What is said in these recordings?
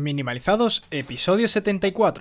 Minimalizados, episodio 74.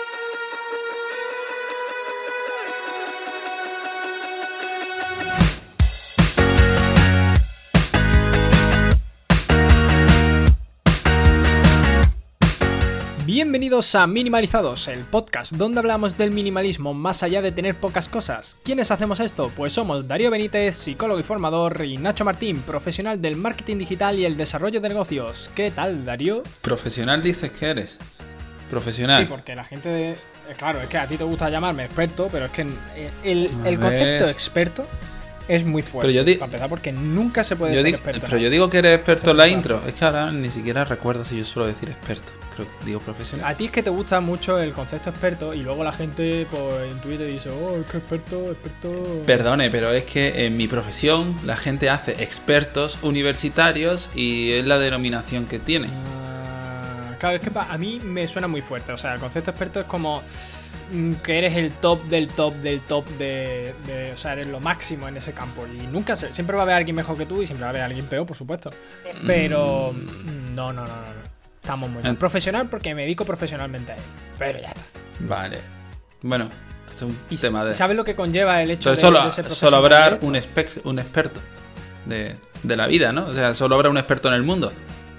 Bienvenidos a Minimalizados, el podcast donde hablamos del minimalismo más allá de tener pocas cosas. ¿Quiénes hacemos esto? Pues somos Darío Benítez, psicólogo y formador, y Nacho Martín, profesional del marketing digital y el desarrollo de negocios. ¿Qué tal, Darío? ¿Profesional dices que eres? ¿Profesional? Sí, porque la gente... Claro, es que a ti te gusta llamarme experto, pero es que el concepto de experto es muy fuerte, para empezar, porque nunca se puede ser experto. Pero yo digo que eres experto en la intro. Es que ahora ni siquiera recuerdo si yo suelo decir experto. Creo que digo profesional. A ti es que te gusta mucho el concepto experto y luego la gente en Twitter dice, es que experto... Perdone, pero es que en mi profesión la gente hace expertos universitarios y es la denominación que tiene. Claro, es que a mí me suena muy fuerte. O sea, el concepto experto es como que eres el top del top del top de o sea, eres lo máximo en ese campo. Y siempre va a haber alguien mejor que tú y siempre va a haber alguien peor, por supuesto. Pero no. Estamos muy bien. Profesional porque me dedico profesionalmente a él. Pero ya está. Vale. Bueno, es un tema de... ¿Sabes lo que conlleva el hecho de ser profesional? Solo habrá un experto de la vida, ¿no? O sea, solo habrá un experto en el mundo.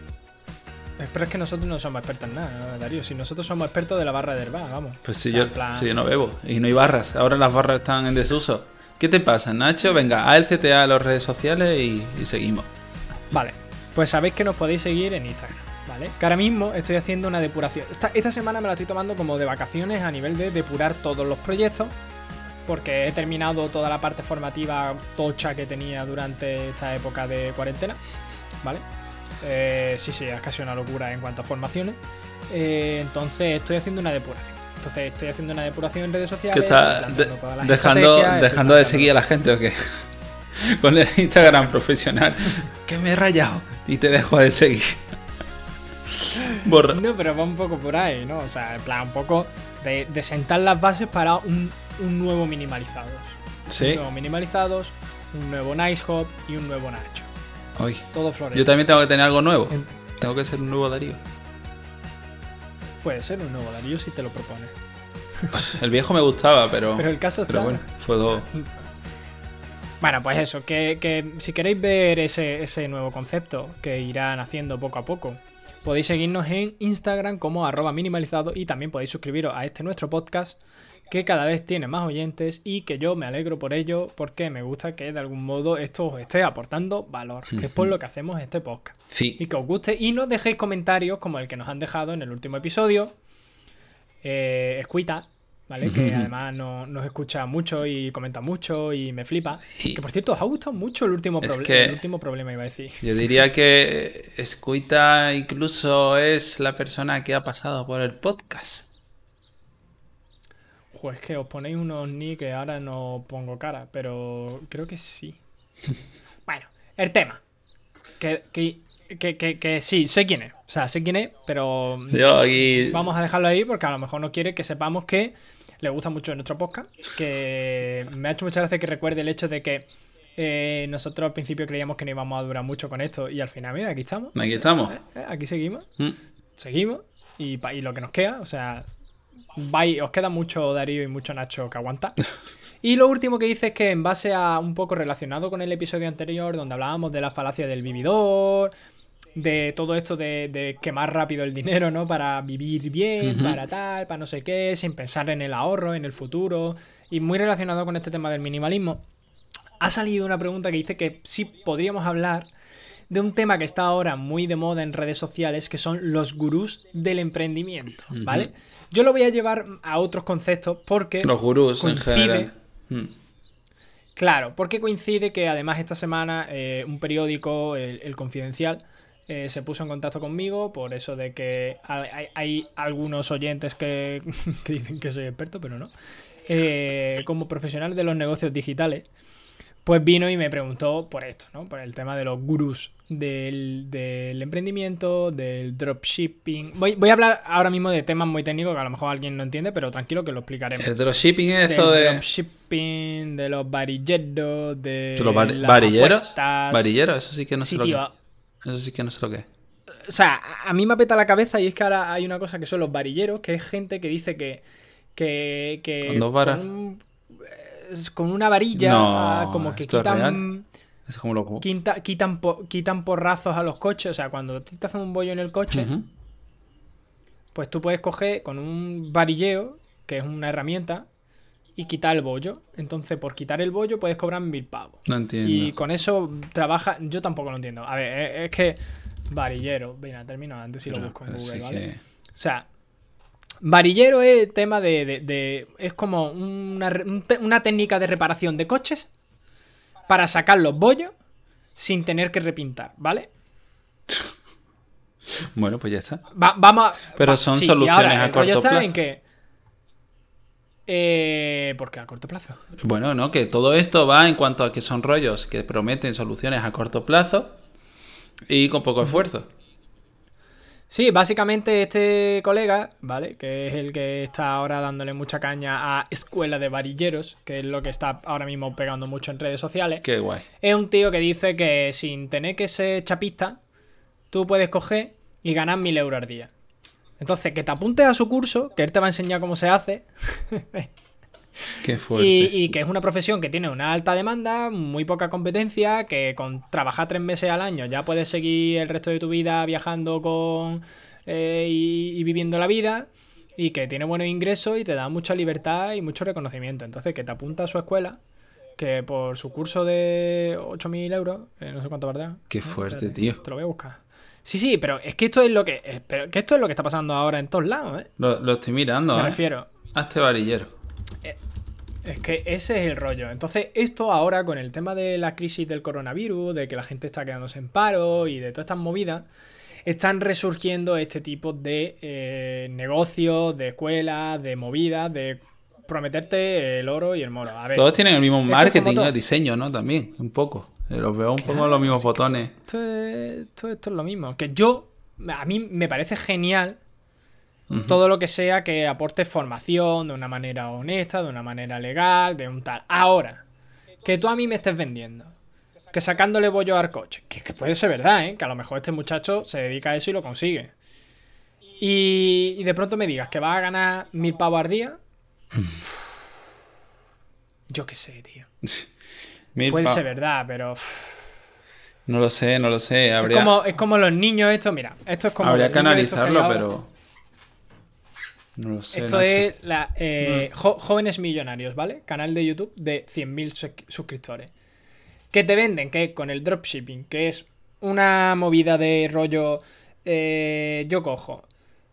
Pero es que nosotros no somos expertos en nada, Darío. Si nosotros somos expertos de la barra de Herbal, vamos. Pues si yo no bebo y no hay barras. Ahora las barras están en desuso. ¿Qué te pasa, Nacho? Venga, haz el CTA a las redes sociales y seguimos. Vale, pues sabéis que nos podéis seguir en Instagram, ¿vale? Que ahora mismo estoy haciendo una depuración. Esta semana me la estoy tomando como de vacaciones a nivel de depurar todos los proyectos, porque he terminado toda la parte formativa tocha que tenía durante esta época de cuarentena, ¿vale? Sí, es casi una locura en cuanto a formaciones. Entonces estoy haciendo una depuración. En redes sociales. ¿Qué estás dejando de seguir a la gente o qué? Con el Instagram profesional. Que me he rayado y te dejo de seguir. Borra. No, pero va un poco por ahí, ¿no? O sea, en plan, un poco de sentar las bases para un nuevo Minimalizados. Sí. Un nuevo Minimalizados, un nuevo Nice Hop y un nuevo Nacho. Hoy. Todo florece. Yo también tengo que tener algo nuevo. Tengo que ser un nuevo Darío. Puede ser un nuevo Darío si te lo propones. El viejo me gustaba, pero el caso está... Pero bueno, fue todo. Bueno, pues eso, que si queréis ver ese nuevo concepto que irán haciendo poco a poco, podéis seguirnos en Instagram como @minimalizado y también podéis suscribiros a nuestro podcast, que cada vez tiene más oyentes y que yo me alegro por ello, porque me gusta que de algún modo esto os esté aportando valor, que es por lo que hacemos este podcast. Sí. Y que os guste y nos dejéis comentarios como el que nos han dejado en el último episodio, Escuita, ¿vale? Que además nos escucha mucho y comenta mucho y me flipa. Y que por cierto, os ha gustado mucho el último problema, iba a decir. Yo diría que Escuita incluso es la persona que ha pasado por el podcast. Pues que os ponéis unos ni que ahora no pongo cara, pero creo que sí. Bueno, el tema. Que sí, sé quién es. O sea, sé quién es, pero vamos a dejarlo ahí porque a lo mejor no quiere que sepamos que le gusta mucho nuestro podcast. Que me ha hecho mucha gracia que recuerde el hecho de que nosotros al principio creíamos que no íbamos a durar mucho con esto y al final, mira, aquí estamos. Aquí seguimos. Seguimos y lo que nos queda, o sea... os queda mucho Darío y mucho Nacho que aguantar. Y lo último que dice es que en base a un poco relacionado con el episodio anterior donde hablábamos de la falacia del vividor, de todo esto de quemar rápido el dinero, ¿no? Para vivir bien, para no sé qué, sin pensar en el ahorro, en el futuro, y muy relacionado con este tema del minimalismo, ha salido una pregunta que dice que sí podríamos hablar de un tema que está ahora muy de moda en redes sociales, que son los gurús del emprendimiento, ¿vale? Yo lo voy a llevar a otros conceptos porque... Los gurús en general. Claro, porque coincide que además esta semana un periódico, el Confidencial, se puso en contacto conmigo por eso de que hay algunos oyentes que dicen que soy experto, pero no. Como profesional de los negocios digitales, pues vino y me preguntó por esto, ¿no? Por el tema de los gurús del emprendimiento, del dropshipping. Voy a hablar ahora mismo de temas muy técnicos que a lo mejor alguien no entiende, pero tranquilo que lo explicaremos. El dropshipping es eso de... dropshipping, de los varilleros, de los las apuestas. ¿Varilleros? Eso sí que no sé lo que es. Eso sí que no sé lo que es. O sea, a mí me apeta la cabeza y es que ahora hay una cosa que son los varilleros, que es gente que dice que con 2 varas. Con una varilla, no, como que ¿esto quitan... es real? Es como lo... quitan porrazos a los coches. O sea, cuando te hacen un bollo en el coche, pues tú puedes coger con un varilleo, que es una herramienta, y quitar el bollo. Entonces, por quitar el bollo puedes cobrar 1000 pavos. No entiendo. Y con eso trabaja... Yo tampoco lo entiendo. A ver, es que... Varillero. Venga, termino antes si lo busco en Google, ¿vale? O sea, varillero es tema de es como una técnica de reparación de coches para sacar los bollos sin tener que repintar, ¿vale? Bueno, pues ya está. Vamos a... Pero son soluciones a corto plazo. En que, ¿por qué a corto plazo? Bueno, no, que todo esto va en cuanto a que son rollos que prometen soluciones a corto plazo y con poco esfuerzo. Sí, básicamente este colega, ¿vale? Que es el que está ahora dándole mucha caña a Escuela de Varilleros, que es lo que está ahora mismo pegando mucho en redes sociales. Qué guay. Es un tío que dice que sin tener que ser chapista, tú puedes coger y ganar 1000 euros al día. Entonces, que te apuntes a su curso, que él te va a enseñar cómo se hace. Qué fuerte. Y que es una profesión que tiene una alta demanda, muy poca competencia, que con trabajar 3 meses al año ya puedes seguir el resto de tu vida viajando y viviendo la vida, y que tiene buenos ingresos y te da mucha libertad y mucho reconocimiento. Entonces, que te apunta a su escuela, que por su curso de 8000 euros, no sé cuánto valdrá. Qué fuerte, tío. Te lo voy a buscar. Sí, pero es que esto es lo que está pasando ahora en todos lados, ¿eh? Lo estoy mirando, Me refiero. A este varillero. Es que ese es el rollo. Entonces, esto ahora con el tema de la crisis del coronavirus, de que la gente está quedándose en paro y de todas estas movidas, están resurgiendo este tipo de negocios, de escuelas, de movidas, de prometerte el oro y el moro. A ver, todos tienen el mismo marketing, el diseño, ¿no? También, un poco. Los veo un poco los mismos botones. Esto es lo mismo. Que a mí me parece genial todo lo que sea que aporte formación de una manera honesta, de una manera legal, de un tal. Ahora, que tú a mí me estés vendiendo, que sacándole bollo al coche, que puede ser verdad, ¿eh? Que a lo mejor este muchacho se dedica a eso y lo consigue. Y de pronto me digas que vas a ganar 1000 pavos al día. Yo qué sé, tío. Puede ser verdad, pero... No lo sé. Es como los niños estos, mira. Esto es como... Habría que analizarlo, pero... No lo sé. Esto es Jóvenes Millonarios, ¿vale? Canal de YouTube de 100.000 suscriptores. Que te venden que con el dropshipping, que es una movida de rollo... yo cojo.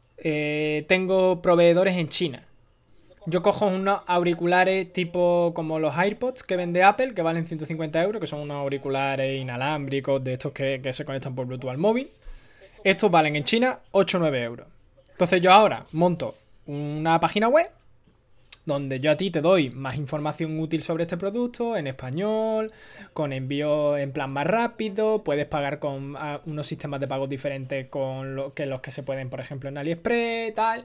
Tengo proveedores en China. Yo cojo unos auriculares tipo como los AirPods que vende Apple, que valen 150 euros, que son unos auriculares inalámbricos de estos que se conectan por Bluetooth al móvil. Estos valen en China 8 o 9 euros. Entonces yo ahora monto una página web donde yo a ti te doy más información útil sobre este producto en español, con envío en plan más rápido, puedes pagar con unos sistemas de pagos diferentes con los que se pueden, por ejemplo, en AliExpress, tal.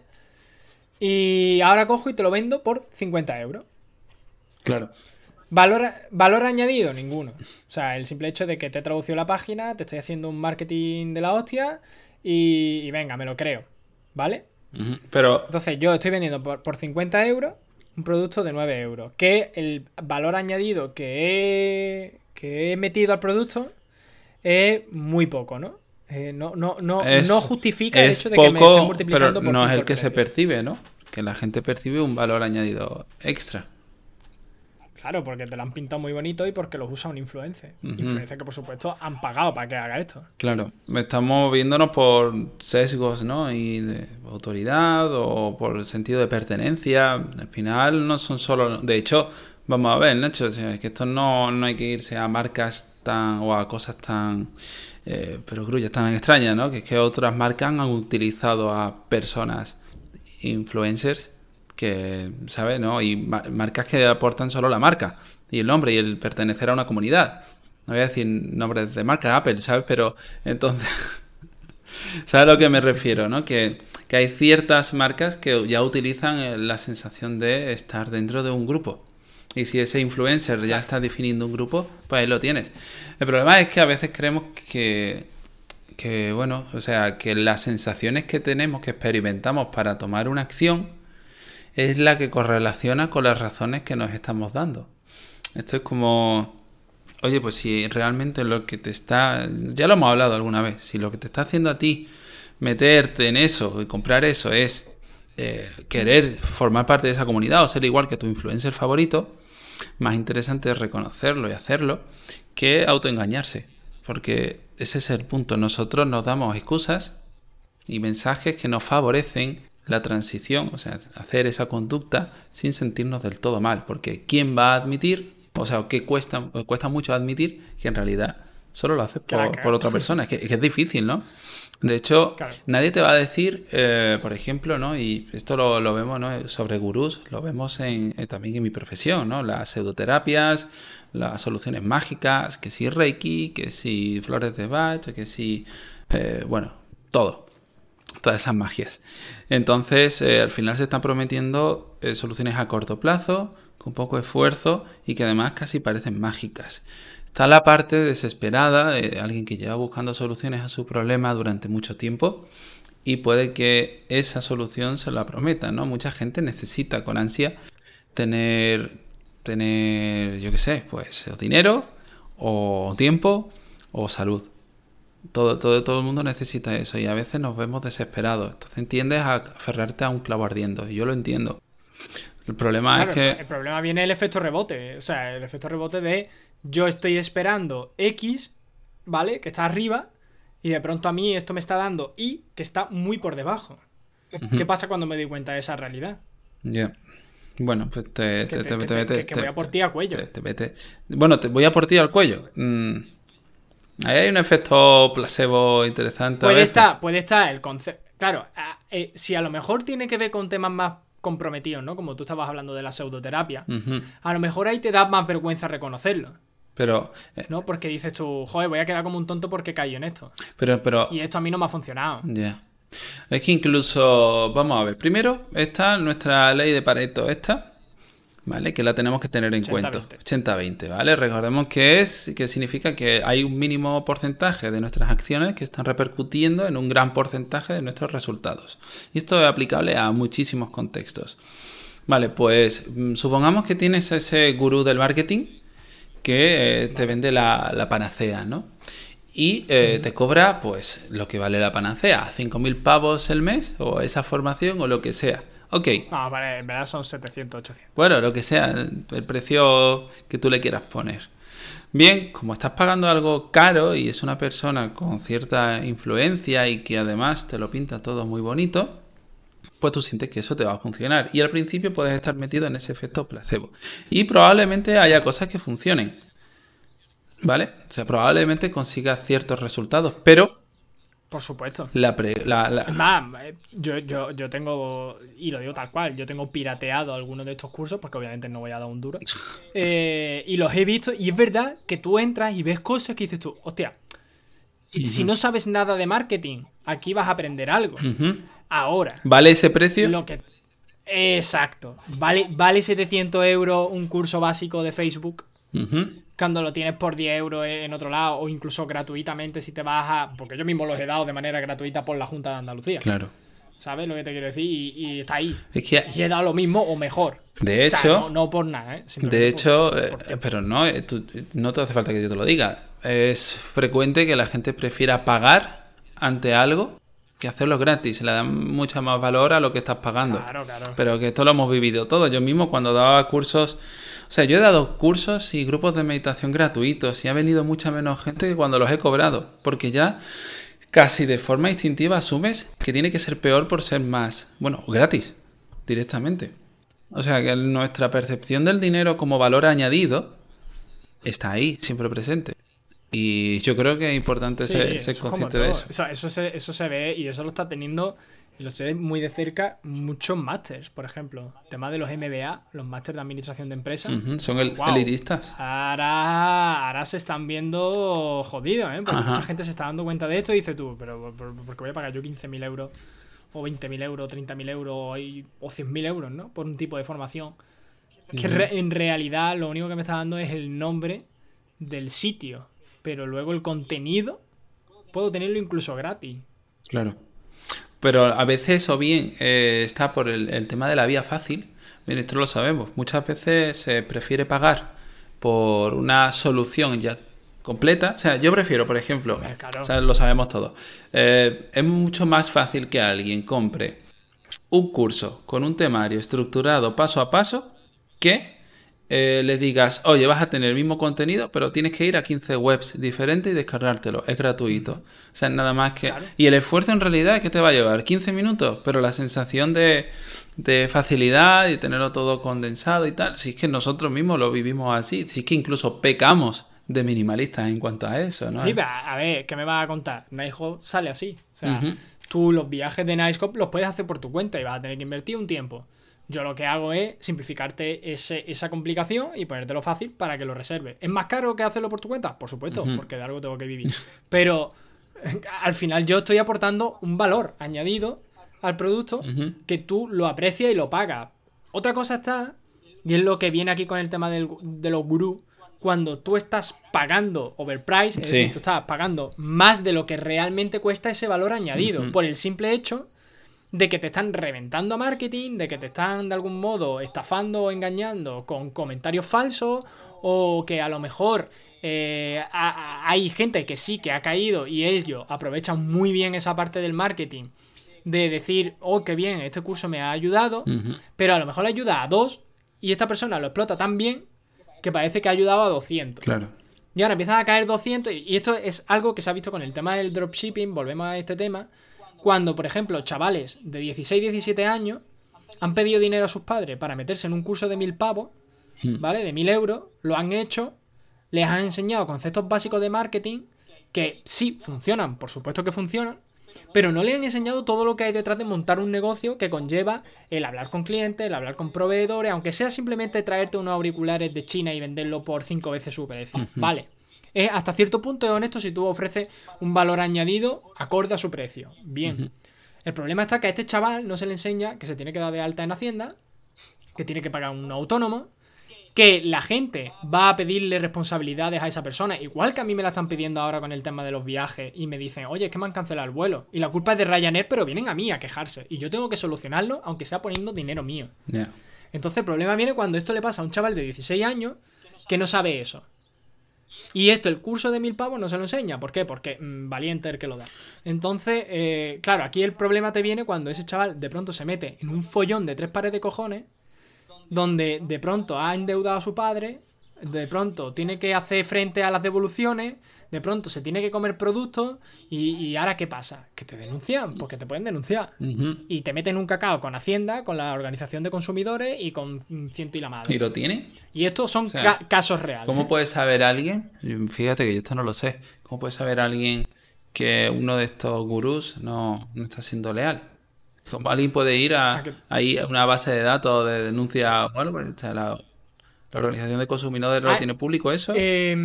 Y ahora cojo y te lo vendo por 50 euros. Claro. ¿Valor añadido? Ninguno. O sea, el simple hecho de que te he traducido la página, te estoy haciendo un marketing de la hostia y venga, me lo creo. ¿Vale? Pero... Entonces yo estoy vendiendo por 50 euros un producto de 9 euros. Que el valor añadido que he metido al producto es muy poco, ¿no? No justifica el hecho de poco, que me estén multiplicando pero por no es el el que precio. se percibe, ¿no? Que la gente percibe un valor añadido extra. Claro, porque te lo han pintado muy bonito y porque los usa un influencer. Influencer que, por supuesto, han pagado para que haga esto. Claro, estamos viéndonos por sesgos, ¿no? Y de autoridad o por el sentido de pertenencia. Al final no son solo... De hecho, vamos a ver, Nacho, es que esto no hay que irse a marcas o a cosas tan... pero grullas tan extrañas, ¿no? Que es que otras marcas han utilizado a personas influencers que, ¿sabes? ¿No? Y marcas que aportan solo la marca y el nombre y el pertenecer a una comunidad. No voy a decir nombres de marca, Apple, ¿sabes? Pero entonces, ¿sabes a lo que me refiero, no? Que hay ciertas marcas que ya utilizan la sensación de estar dentro de un grupo. Y si ese influencer ya está definiendo un grupo, pues ahí lo tienes. El problema es que a veces creemos que bueno, o sea, que las sensaciones que tenemos, que experimentamos para tomar una acción, es la que correlaciona con las razones que nos estamos dando. Esto es como, oye, pues si realmente lo que te está, ya lo hemos hablado alguna vez, si lo que te está haciendo a ti meterte en eso y comprar eso es querer formar parte de esa comunidad o ser igual que tu influencer favorito, más interesante es reconocerlo y hacerlo que autoengañarse. Porque ese es el punto. Nosotros nos damos excusas y mensajes que nos favorecen la transición, o sea, hacer esa conducta sin sentirnos del todo mal. Porque ¿quién va a admitir? O sea, que cuesta mucho admitir que en realidad solo lo haces por otra persona. Es que es difícil, ¿no? De hecho, nadie te va a decir, por ejemplo, ¿no? Y esto lo vemos, ¿no? Sobre gurús, lo vemos también en mi profesión, ¿no? Las pseudoterapias, las soluciones mágicas, que si Reiki, que si flores de Bach, que si, bueno, todo. Todas esas magias. Entonces, al final se están prometiendo soluciones a corto plazo, con poco esfuerzo y que además casi parecen mágicas. Está la parte desesperada de alguien que lleva buscando soluciones a su problema durante mucho tiempo y puede que esa solución se la prometa, ¿no? Mucha gente necesita con ansia tener yo qué sé, pues o dinero, o tiempo, o salud. Todo el mundo necesita eso y a veces nos vemos desesperados. Entonces tiendes a aferrarte a un clavo ardiendo y yo lo entiendo. El problema es que... El problema viene el efecto rebote. O sea, el efecto rebote de yo estoy esperando X, ¿vale? Que está arriba y de pronto a mí esto me está dando Y, que está muy por debajo. ¿Qué pasa cuando me doy cuenta de esa realidad? Ya. Bueno, pues te voy a por ti al cuello. Bueno, te voy a por ti al cuello. Ahí hay un efecto placebo interesante. Puede estar el concepto. Claro, si a lo mejor tiene que ver con temas más comprometidos, ¿no? Como tú estabas hablando de la pseudoterapia, a lo mejor ahí te da más vergüenza reconocerlo. Pero... ¿no? Porque dices tú, joder, voy a quedar como un tonto porque cayó en esto. Pero y esto a mí no me ha funcionado. Ya. Es que incluso, vamos a ver, primero está nuestra ley de Pareto, ¿vale? Que la tenemos que tener en cuenta. 80-20, ¿vale? Recordemos que significa que hay un mínimo porcentaje de nuestras acciones que están repercutiendo en un gran porcentaje de nuestros resultados. Y esto es aplicable a muchísimos contextos. Vale, pues supongamos que tienes ese gurú del marketing que te vende la panacea, ¿no? Y te cobra, pues, lo que vale la panacea, 5.000 pavos el mes, o esa formación, o lo que sea. Ok. No, vale, en verdad son 700, 800. Bueno, lo que sea, el precio que tú le quieras poner. Bien, como estás pagando algo caro y es una persona con cierta influencia y que además te lo pinta todo muy bonito, pues tú sientes que eso te va a funcionar. Y al principio puedes estar metido en ese efecto placebo. Y probablemente haya cosas que funcionen. ¿Vale? O sea, probablemente consigas ciertos resultados, pero... Por supuesto. Es más, yo tengo, y lo digo tal cual, yo tengo pirateado algunos de estos cursos, porque obviamente no voy a dar un duro, y los he visto, y es verdad que tú entras y ves cosas que dices tú, hostia, si no sabes nada de marketing, aquí vas a aprender algo. Ahora. ¿Vale ese precio? Exacto. ¿Vale 700 euros un curso básico de Facebook? Cuando lo tienes por 10 euros en otro lado, o incluso gratuitamente si te vas a... Porque yo mismo los he dado de manera gratuita por la Junta de Andalucía. Claro. ¿Sabes lo que te quiero decir? Y está ahí. Es que... Y he dado lo mismo o mejor. De hecho... O sea, no por nada, ¿eh? De hecho, pero no, no te hace falta que yo te lo diga. Es frecuente que la gente prefiera pagar ante algo que hacerlo gratis. Le dan mucha más valor a lo que estás pagando. Claro. Pero que esto lo hemos vivido todo. Yo mismo cuando daba cursos... O sea, yo he dado cursos y grupos de meditación gratuitos y ha venido mucha menos gente que cuando los he cobrado. Porque ya casi de forma instintiva asumes que tiene que ser peor por ser más... Bueno, gratis, directamente. O sea, que nuestra percepción del dinero como valor añadido está ahí, siempre presente. Y yo creo que es importante ser consciente de eso. Eso se ve y eso lo está teniendo... Lo sé muy de cerca, muchos másters, por ejemplo. El tema de los MBA, los másters de administración de empresas. Son elitistas. Ahora se están viendo jodidos, ¿eh? Porque mucha gente se está dando cuenta de esto y dice tú, pero ¿por qué voy a pagar yo 15.000 euros? O 20.000 euros, 30.000 euros o 100.000 euros, ¿no? Por un tipo de formación. Que en realidad lo único que me está dando es el nombre del sitio. Pero luego el contenido puedo tenerlo incluso gratis. Claro. Pero a veces o bien está por el tema de la vía fácil. Bien, esto lo sabemos. Muchas veces se prefiere pagar por una solución ya completa. O sea, yo prefiero, por ejemplo, claro. O sea, lo sabemos todos. Es mucho más fácil que alguien compre un curso con un temario estructurado paso a paso que le digas, oye, vas a tener el mismo contenido, pero tienes que ir a 15 webs diferentes y descargártelo. Es gratuito. O sea, nada más que... Claro. Y el esfuerzo en realidad, ¿qué te va a llevar? 15 minutos, pero la sensación de facilidad y tenerlo todo condensado y tal, si es que nosotros mismos lo vivimos así, si es que incluso pecamos de minimalistas en cuanto a eso, ¿no? Sí, a ver, ¿qué me vas a contar? Nightshop sale así. O sea, tú los viajes de Nightshop los puedes hacer por tu cuenta y vas a tener que invertir un tiempo. Yo lo que hago es simplificarte esa complicación y ponértelo fácil para que lo reserves. ¿Es más caro que hacerlo por tu cuenta? Por supuesto, porque de algo tengo que vivir. Pero al final yo estoy aportando un valor añadido al producto que tú lo aprecias y lo pagas. Otra cosa está, y es lo que viene aquí con el tema de los gurús, cuando tú estás pagando overprice, es decir, tú estás pagando más de lo que realmente cuesta ese valor añadido, por el simple hecho de que te están reventando a marketing, de que te están de algún modo estafando o engañando con comentarios falsos, o que a lo mejor hay gente que sí que ha caído y ellos aprovechan muy bien esa parte del marketing de decir, oh, qué bien, este curso me ha ayudado, pero a lo mejor le ayuda a 2 y esta persona lo explota tan bien que parece que ha ayudado a 200. Claro. Y ahora empiezan a caer 200 y esto es algo que se ha visto con el tema del dropshipping, volvemos a este tema. Cuando, por ejemplo, chavales de 16, 17 años han pedido dinero a sus padres para meterse en un curso de 1.000 pavos, ¿vale? De 1.000 euros, lo han hecho, les han enseñado conceptos básicos de marketing que sí funcionan, por supuesto que funcionan, pero no les han enseñado todo lo que hay detrás de montar un negocio que conlleva el hablar con clientes, el hablar con proveedores, aunque sea simplemente traerte unos auriculares de China y venderlo por 5 veces su precio, ¿vale? Hasta cierto punto es honesto si tú ofreces un valor añadido acorde a su precio. Bien. El problema está que a este chaval no se le enseña que se tiene que dar de alta en Hacienda, que tiene que pagar un autónomo, que la gente va a pedirle responsabilidades a esa persona, igual que a mí me la están pidiendo ahora con el tema de los viajes y me dicen, oye, es que me han cancelado el vuelo y la culpa es de Ryanair, pero vienen a mí a quejarse y yo tengo que solucionarlo aunque sea poniendo dinero mío. Entonces el problema viene cuando esto le pasa a un chaval de 16 años que no sabe eso. Y esto, el curso de 1.000 pavos no se lo enseña. ¿Por qué? Porque valiente el que lo da. Entonces, claro, aquí el problema te viene cuando ese chaval de pronto se mete en un follón de 3 pares de cojones, donde de pronto ha endeudado a su padre, de pronto tiene que hacer frente a las devoluciones, de pronto se tiene que comer productos y ahora ¿qué pasa? Que te denuncian, porque te pueden denunciar. Y te meten un cacao con Hacienda, con la Organización de Consumidores y con ciento y la madre. ¿Y lo tiene? Y estos son casos reales. ¿Cómo puede saber alguien? Fíjate que yo esto no lo sé. ¿Cómo puede saber alguien que uno de estos gurús no está siendo leal? ¿Cómo alguien puede ir a una base de datos de denuncia? Bueno, pues, o sea, la Organización de Consumidores lo tiene público eso.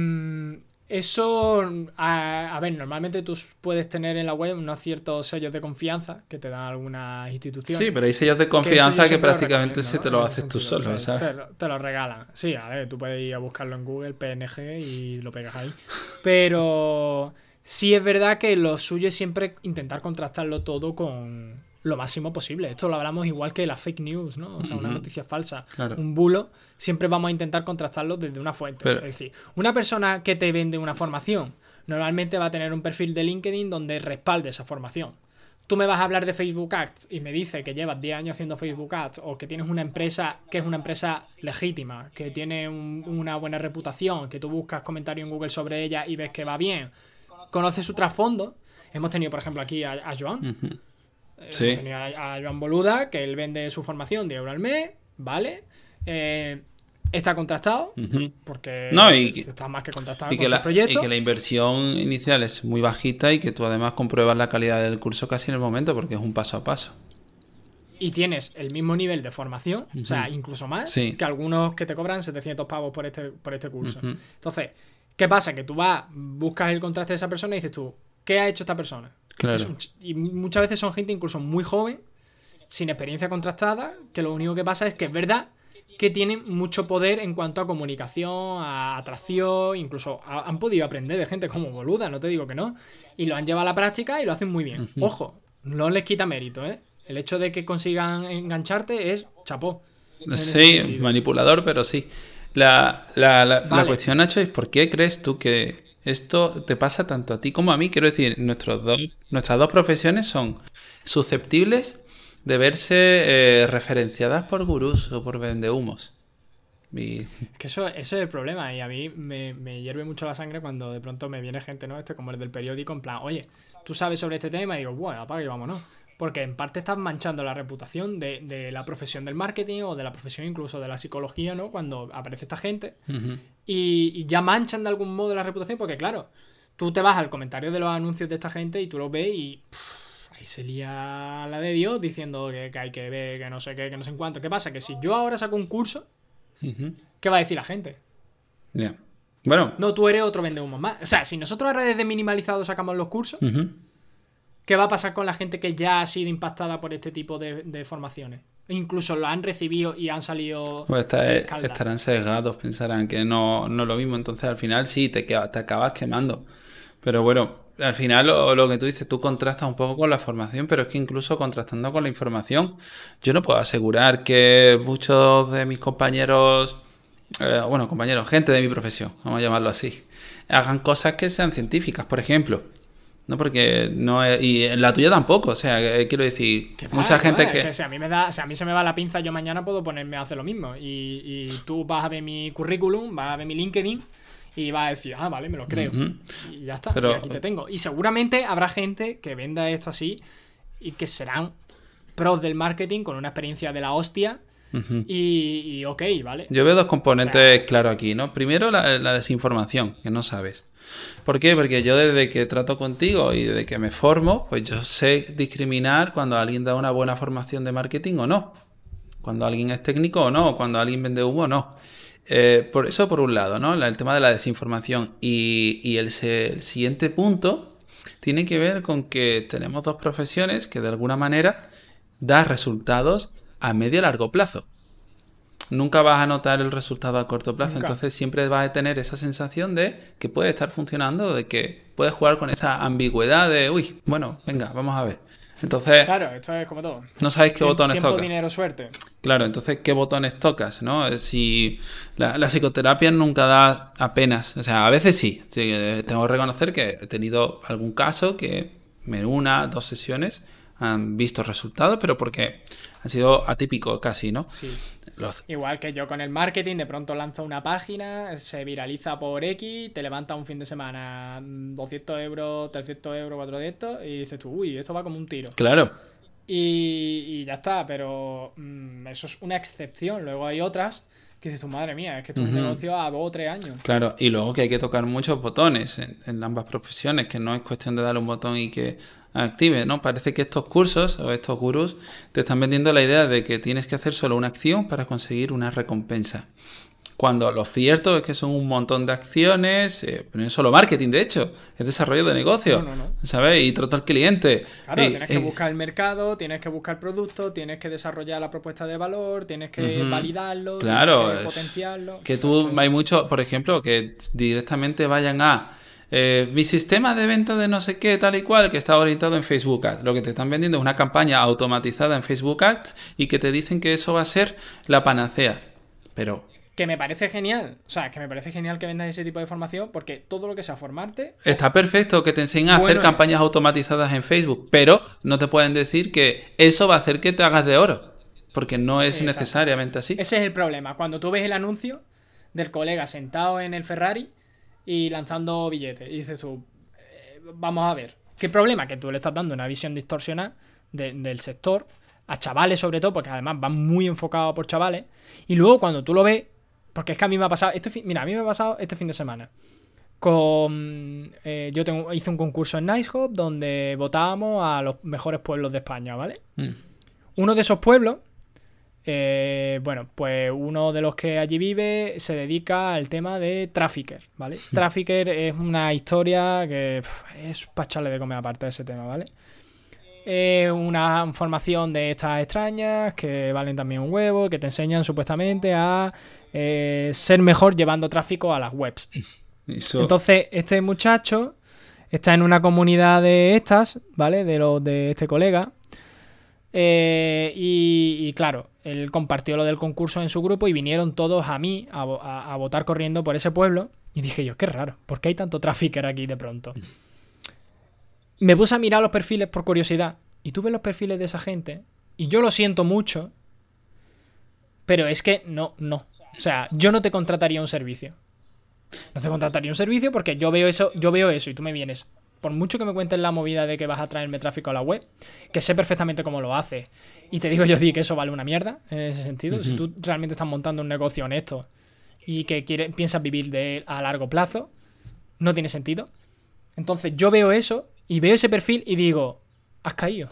Eso, a ver, normalmente tú puedes tener en la web unos ciertos sellos de confianza que te dan algunas instituciones. Sí, pero hay sellos de confianza que prácticamente se te lo haces tú solo, ¿sabes? Te lo regalan. Sí, a ver, tú puedes ir a buscarlo en Google, PNG, y lo pegas ahí. Pero sí es verdad que lo suyo es siempre intentar contrastarlo todo con lo máximo posible. Esto lo hablamos igual que las fake news, ¿no? O sea, una noticia falsa, un bulo, siempre vamos a intentar contrastarlo desde una fuente. Es decir, una persona que te vende una formación normalmente va a tener un perfil de LinkedIn donde respalde esa formación. Tú me vas a hablar de Facebook Ads y me dices que llevas 10 años haciendo Facebook Ads o que tienes una empresa que es una empresa legítima, que tiene una buena reputación, que tú buscas comentarios en Google sobre ella y ves que va bien, conoces su trasfondo. Hemos tenido, por ejemplo, aquí a Joan. Sí. Tenía a Joan Boluda, que él vende su formación de euro al mes, ¿vale? Está contrastado, porque está más que contrastado con su proyecto. Y que la inversión inicial es muy bajita y que tú además compruebas la calidad del curso casi en el momento, porque es un paso a paso. Y tienes el mismo nivel de formación, o sea, incluso más, que algunos que te cobran 700 pavos por este curso. Entonces, ¿qué pasa? Que tú buscas el contraste de esa persona y dices tú, ¿qué ha hecho esta persona? Claro. Y muchas veces son gente incluso muy joven, sin experiencia contrastada, que lo único que pasa es que es verdad que tienen mucho poder en cuanto a comunicación, a atracción, incluso han podido aprender de gente como Boluda, no te digo que no, y lo han llevado a la práctica y lo hacen muy bien. Ojo, no les quita mérito, ¿eh? El hecho de que consigan engancharte es chapó. Sí, manipulador, pero sí. La cuestión, Nacho, es ¿por qué crees tú que esto te pasa tanto a ti como a mí? Quiero decir, nuestras dos profesiones son susceptibles de verse referenciadas por gurús o por vendehumos. Que eso es el problema, y a mí me hierve mucho la sangre cuando de pronto me viene gente, ¿no? Como el del periódico, en plan, oye, ¿tú sabes sobre este tema? Y digo, bueno, apaga y vámonos. Porque en parte estás manchando la reputación de la profesión del marketing o de la profesión incluso de la psicología, ¿no? Cuando aparece esta gente y ya manchan de algún modo la reputación, porque claro, tú te vas al comentario de los anuncios de esta gente y tú los ves y ahí se lía la de Dios diciendo que hay que ver, que no sé qué, que no sé en cuánto. ¿Qué pasa? Que si yo ahora saco un curso, ¿qué va a decir la gente? Yeah. Bueno. No, tú eres otro vendehumos más. O sea, si nosotros ahora desde Minimalizado sacamos los cursos, ¿qué va a pasar con la gente que ya ha sido impactada por este tipo de formaciones? Incluso lo han recibido y han salido... Pues estarán sesgados, pensarán que no es lo mismo. Entonces al final sí, te acabas quemando. Pero bueno, al final lo que tú dices, tú contrastas un poco con la formación, pero es que incluso contrastando con la información, yo no puedo asegurar que muchos de mis compañeros, gente de mi profesión, vamos a llamarlo así, hagan cosas que sean científicas, por ejemplo. No, porque no es... Y en la tuya tampoco, o sea, quiero decir, mucha gente que... Si a mí se me va la pinza, yo mañana puedo ponerme a hacer lo mismo. Y tú vas a ver mi currículum, vas a ver mi LinkedIn y vas a decir, vale, me lo creo. Y ya está, y aquí te tengo. Y seguramente habrá gente que venda esto así y que serán pros del marketing con una experiencia de la hostia. Y ok, ¿vale? Yo veo dos componentes claros aquí, ¿no? Primero, la desinformación, que no sabes. ¿Por qué? Porque yo desde que trato contigo y desde que me formo, pues yo sé discriminar cuando alguien da una buena formación de marketing o no. Cuando alguien es técnico o no. Cuando alguien vende humo o no. Por eso por un lado, ¿no? El tema de la desinformación. Y el siguiente punto tiene que ver con que tenemos dos profesiones que de alguna manera dan resultados a medio y largo plazo. Nunca vas a notar el resultado a corto plazo. Nunca. Entonces siempre vas a tener esa sensación de que puede estar funcionando, de que puedes jugar con esa ambigüedad de, bueno, venga, vamos a ver. Entonces, claro, esto es como todo. No sabes qué botones tocas. Dinero, suerte. Claro, entonces, ¿qué botones tocas? ¿No? Si la psicoterapia nunca da apenas, o sea, a veces sí. Tengo que reconocer que he tenido algún caso que en 1 o 2 sesiones han visto resultados, pero porque ha sido atípico casi, ¿no? Sí. Igual que yo con el marketing, de pronto lanzo una página, se viraliza por X, te levanta un fin de semana 200 euros, 300 euros, 4 de estos, y dices tú, esto va como un tiro. Claro. Y ya está, pero eso es una excepción. Luego hay otras que dices tú, madre mía, es que esto es un negocio a 2 o 3 años. Claro, y luego que hay que tocar muchos botones en ambas profesiones, que no es cuestión de darle un botón y que active, ¿no? Parece que estos cursos o estos gurús te están vendiendo la idea de que tienes que hacer solo una acción para conseguir una recompensa. Cuando lo cierto es que son un montón de acciones, no es solo marketing, de hecho, es desarrollo de negocio, no. ¿sabes? Y trato al cliente. Claro, tienes que buscar el mercado, tienes que buscar productos, tienes que desarrollar la propuesta de valor, tienes que validarlo, claro, tienes que potenciarlo. Que hay muchos, por ejemplo, que directamente vayan a mi sistema de venta de no sé qué, tal y cual, que está orientado en Facebook Ads. Lo que te están vendiendo es una campaña automatizada en Facebook Ads y que te dicen que eso va a ser la panacea. Pero... Que me parece genial. O sea, que me parece genial que vendas ese tipo de formación porque todo lo que sea formarte... Está perfecto que te enseñen a hacer campañas automatizadas en Facebook, pero no te pueden decir que eso va a hacer que te hagas de oro. Porque no es necesariamente así. Ese es el problema. Cuando tú ves el anuncio del colega sentado en el Ferrari y lanzando billetes y dices tú, vamos a ver. ¿Qué problema? Que tú le estás dando una visión distorsionada del sector, a chavales sobre todo, porque además van muy enfocados por chavales. Y luego cuando tú lo ves... Porque es que a mí me ha pasado... a mí me ha pasado este fin de semana. Yo hice un concurso en Nice Hub donde votábamos a los mejores pueblos de España, ¿vale? Uno de esos pueblos, pues uno de los que allí vive se dedica al tema de Trafficker, ¿vale? Trafficker es una historia que es para echarle de comer aparte de ese tema, ¿vale? una formación de estas extrañas que valen también un huevo, que te enseñan supuestamente a ser mejor llevando tráfico a las webs. Entonces, este muchacho está en una comunidad de estas, ¿vale? De este colega. Y claro, él compartió lo del concurso en su grupo y vinieron todos a mí a votar corriendo por ese pueblo. Y dije yo, qué raro, ¿por qué hay tanto trafficker aquí de pronto? Me puse a mirar los perfiles por curiosidad y tú ves los perfiles de esa gente y yo lo siento mucho, pero es que no. O sea, yo no te contrataría un servicio. No te contrataría un servicio porque yo veo eso y tú me vienes. Por mucho que me cuentes la movida de que vas a traerme tráfico a la web, que sé perfectamente cómo lo haces, y te digo yo que eso vale una mierda en ese sentido. Si tú realmente estás montando un negocio honesto y que piensas vivir de él a largo plazo, no tiene sentido. Entonces yo veo eso y veo ese perfil y digo, has caído.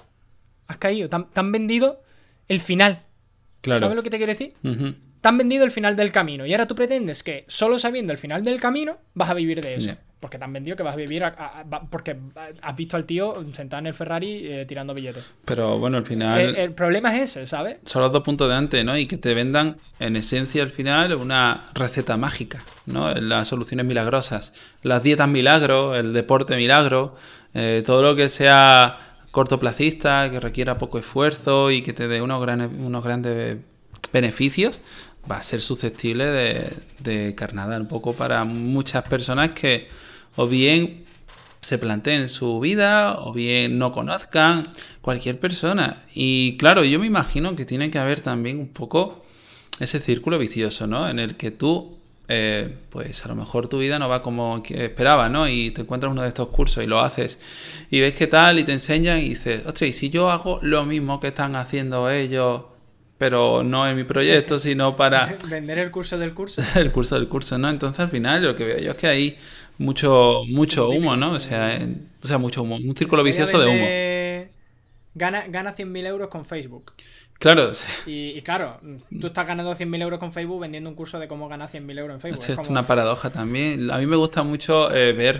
Te han vendido el final. Claro. ¿Sabes lo que te quiero decir? Te han vendido el final del camino y ahora tú pretendes que solo sabiendo el final del camino vas a vivir de eso. Porque te han vendido que vas a vivir porque has visto al tío sentado en el Ferrari tirando billetes. Pero bueno, al final... El problema es ese, ¿sabes? Son los dos puntos de antes, ¿no? Y que te vendan, en esencia, al final, una receta mágica, ¿no? Las soluciones milagrosas. Las dietas milagro, el deporte milagro, todo lo que sea cortoplacista, que requiera poco esfuerzo y que te dé unos grandes beneficios, va a ser susceptible de carnada un poco para muchas personas que o bien se planteen su vida o bien no conozcan, cualquier persona. Y claro, yo me imagino que tiene que haber también un poco ese círculo vicioso, ¿no? En el que tú, pues a lo mejor tu vida no va como que esperabas, ¿no? Y te encuentras uno de estos cursos y lo haces y ves qué tal y te enseñan y dices, ostras, ¿y si yo hago lo mismo que están haciendo ellos, pero no en mi proyecto, sino para... Vender el curso del curso. El curso del curso, ¿no? Entonces al final lo que veo yo es que hay mucho humo, ¿no? O sea, mucho humo, un círculo vicioso de humo. Gana 100.000 euros con Facebook. Claro. Y claro, tú estás ganando 100.000 euros con Facebook vendiendo un curso de cómo ganar 100.000 euros en Facebook. Es una paradoja también. A mí me gusta mucho ver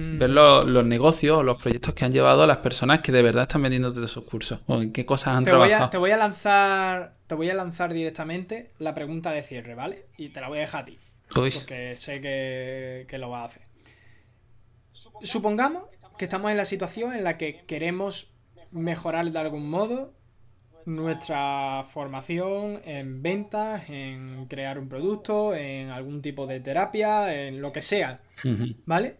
los negocios o los proyectos que han llevado a las personas que de verdad están vendiendo de sus cursos o en qué cosas han trabajado. Te voy a lanzar directamente la pregunta de cierre, ¿vale? Y te la voy a dejar a ti. Uy. Porque sé que lo vas a hacer. Supongamos que estamos en la situación en la que queremos mejorar de algún modo nuestra formación en ventas, en crear un producto, en algún tipo de terapia, en lo que sea, ¿vale?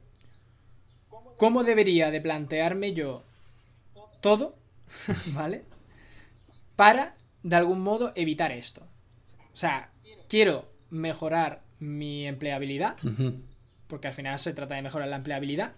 ¿Cómo debería de plantearme yo todo, ¿vale? Para, de algún modo, evitar esto. O sea, quiero mejorar mi empleabilidad, porque al final se trata de mejorar la empleabilidad,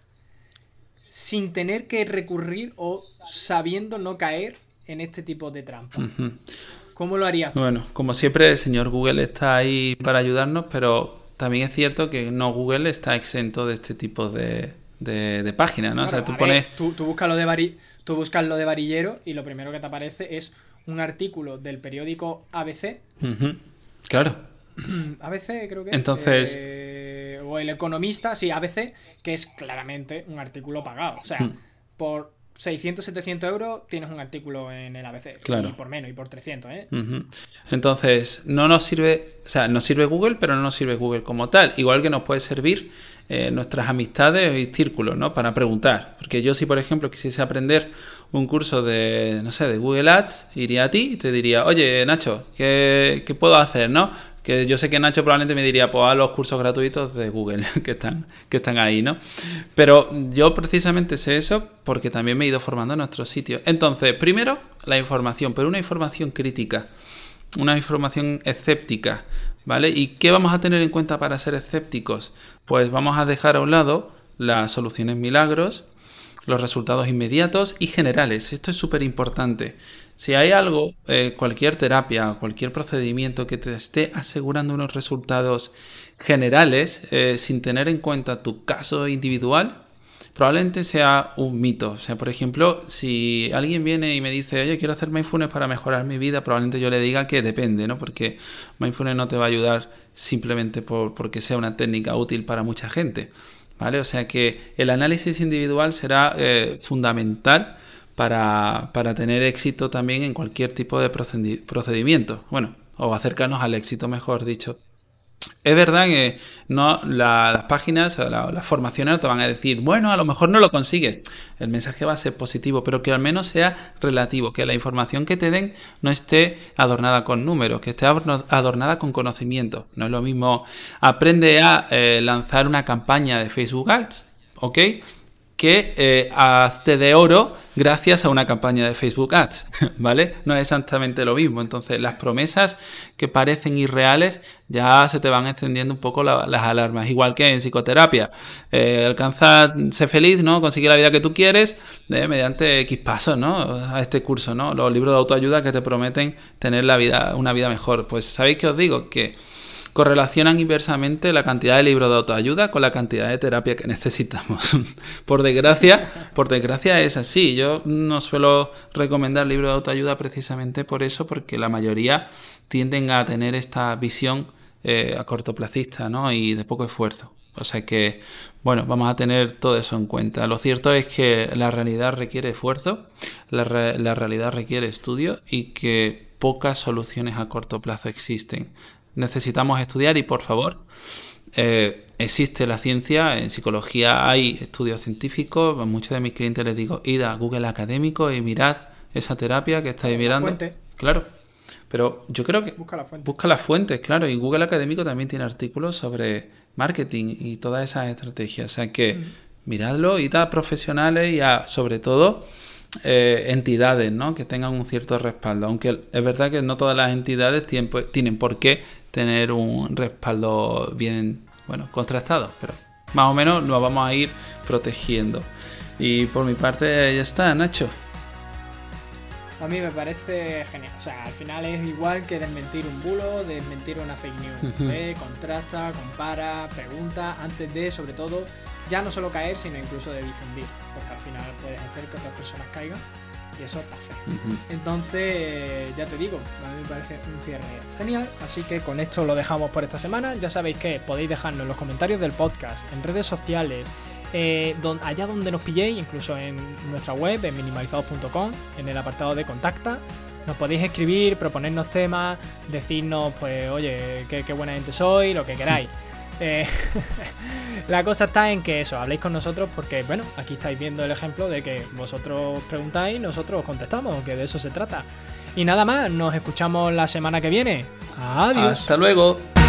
sin tener que recurrir o sabiendo no caer en este tipo de trampas. ¿Cómo lo harías tú? Bueno, como siempre, el señor Google está ahí para ayudarnos, pero también es cierto que no Google está exento de este tipo de páginas, ¿no? Bueno, o sea, tú pones... Tú buscas lo de varillero y lo primero que te aparece es un artículo del periódico ABC. Claro. ABC creo que entonces... o El Economista, sí, ABC, que es claramente un artículo pagado. O sea, por 600, 700 euros tienes un artículo en el ABC. Claro. Y por menos, y por 300, ¿eh? Entonces, no nos sirve... O sea, nos sirve Google, pero no nos sirve Google como tal. Igual que nos puede servir nuestras amistades y círculos, ¿no? Para preguntar. Porque yo si, por ejemplo, quisiese aprender un curso de, no sé, de Google Ads, iría a ti y te diría, oye, Nacho, ¿qué puedo hacer, no? Que yo sé que Nacho probablemente me diría, pues haz los cursos gratuitos de Google que están ahí, ¿no? Pero yo precisamente sé eso porque también me he ido formando en otros sitios. Entonces, primero, la información, pero una información crítica, una información escéptica, ¿vale? ¿Y qué vamos a tener en cuenta para ser escépticos? Pues vamos a dejar a un lado las soluciones milagros, los resultados inmediatos y generales. Esto es súper importante. Si hay algo, cualquier terapia, cualquier procedimiento que te esté asegurando unos resultados generales, sin tener en cuenta tu caso individual, probablemente sea un mito. O sea, por ejemplo, si alguien viene y me dice, oye, quiero hacer mindfulness para mejorar mi vida, probablemente yo le diga que depende, ¿no? Porque mindfulness no te va a ayudar simplemente porque sea una técnica útil para mucha gente, ¿vale? O sea que el análisis individual será fundamental para tener éxito también en cualquier tipo de procedimiento. Bueno, o acercarnos al éxito, mejor dicho. Es verdad que no las páginas o las formaciones no te van a decir, bueno, a lo mejor no lo consigues. El mensaje va a ser positivo, pero que al menos sea relativo, que la información que te den no esté adornada con números, que esté adornada con conocimiento. No es lo mismo aprende a lanzar una campaña de Facebook Ads, ¿ok?, que hazte de oro gracias a una campaña de Facebook Ads, ¿vale? No es exactamente lo mismo. Entonces, las promesas que parecen irreales ya se te van encendiendo un poco las alarmas. Igual que en psicoterapia. Alcanza, sé feliz, ¿no? Consigue la vida que tú quieres mediante X pasos, ¿no? A este curso, ¿no? Los libros de autoayuda que te prometen tener una vida mejor. Pues, ¿sabéis qué os digo? Que correlacionan inversamente la cantidad de libros de autoayuda con la cantidad de terapia que necesitamos. Por desgracia es así. Yo no suelo recomendar libros de autoayuda precisamente por eso, porque la mayoría tienden a tener esta visión a cortoplacista, ¿no? Y de poco esfuerzo. O sea que, bueno, vamos a tener todo eso en cuenta. Lo cierto es que la realidad requiere esfuerzo, la realidad requiere estudio y que pocas soluciones a corto plazo existen. Necesitamos estudiar y, por favor, existe la ciencia. En psicología hay estudios científicos. A muchos de mis clientes les digo, id a Google Académico y mirad esa terapia que estáis mirando. Fuente. Claro, pero yo creo que busca las fuentes, claro. Y Google Académico también tiene artículos sobre marketing y todas esas estrategias. O sea que miradlo, id a profesionales y sobre todo entidades, ¿no?, que tengan un cierto respaldo. Aunque es verdad que no todas las entidades tienen por qué tener un respaldo bien, contrastado, pero más o menos nos vamos a ir protegiendo. Y por mi parte ya está, Nacho. A mí me parece genial. O sea, al final es igual que desmentir un bulo, desmentir una fake news. Contrasta, compara, pregunta, antes de, sobre todo, ya no solo caer, sino incluso de difundir. Porque al final puedes hacer que otras personas caigan y eso está feo. Entonces, ya te digo, a mí me parece un cierre genial. Así que con esto lo dejamos por esta semana. Ya sabéis que podéis dejarnos en los comentarios del podcast, en redes sociales, allá donde nos pilléis, incluso en nuestra web, en minimalizados.com, en el apartado de contacta. Nos podéis escribir, proponernos temas, decirnos, pues, oye, qué buena gente soy, lo que queráis. La cosa está en que eso, habléis con nosotros porque, bueno, aquí estáis viendo el ejemplo de que vosotros preguntáis, nosotros contestamos, que de eso se trata. Y nada más, nos escuchamos la semana que viene. Adiós. Hasta luego.